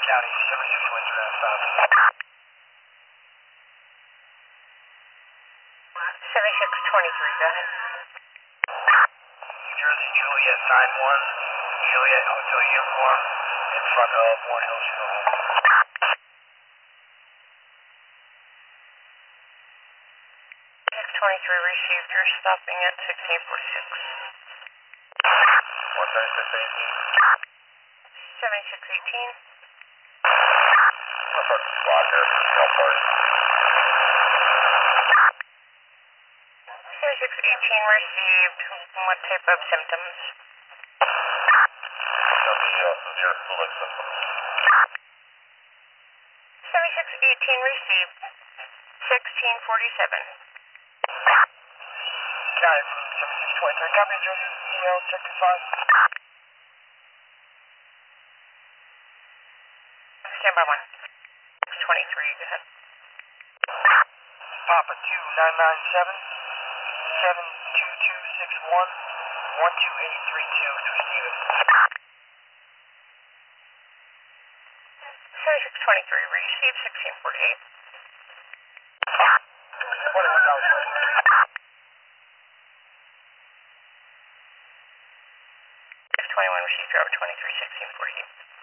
County, 76 Windsor, and stop. 7623, go ahead. New Jersey, Juliet 91, Juliet Hotel Uniform, in front of Warren Hills Funeral Home. 623 received, you're stopping at 1646. 13618. 7618. What part of the squad here? What part? 7618 received, what type of symptoms? Show me your leg symptoms. 7618 received, 1647. County, 7623, copy, Jersey, CL, check the 5. Stand by 1. 623, go ahead. Papa 2997 72261 12832 to receive it. 7623 received, 1648. 621 received, driver 23, 1648.